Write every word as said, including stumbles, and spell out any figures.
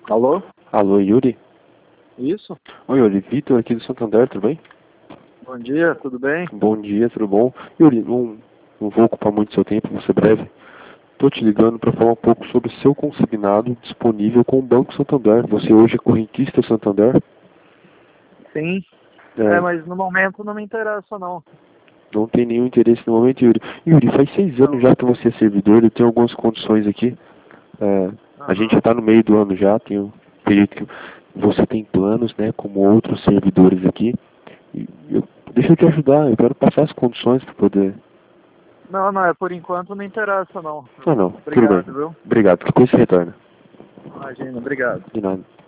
Alô? Alô, Yuri? Isso? Oi, Yuri, Vitor aqui do Santander, tudo bem? Bom dia, tudo bem? Bom dia, tudo bom? Yuri, não, não vou ocupar muito seu tempo, vou ser breve. Estou te ligando para falar um pouco sobre o seu consignado disponível com o Banco Santander. Você hoje é correntista Santander? Sim. É, É, mas no momento não me interessa, não. não tem nenhum interesse no momento, Yuri. Yuri, faz seis Não. anos já que você é servidor, eu tenho algumas condições aqui. É, a gente já Aham. está no meio do ano já, tem um período que você tem planos, né, como outros servidores aqui. E eu, deixa eu te ajudar, eu quero passar as condições para poder... Não, não, é por enquanto não interessa, não. Ah, não, tudo bem. Obrigado, viu? Obrigado, que coisa você retorna. Imagina, obrigado. De nada.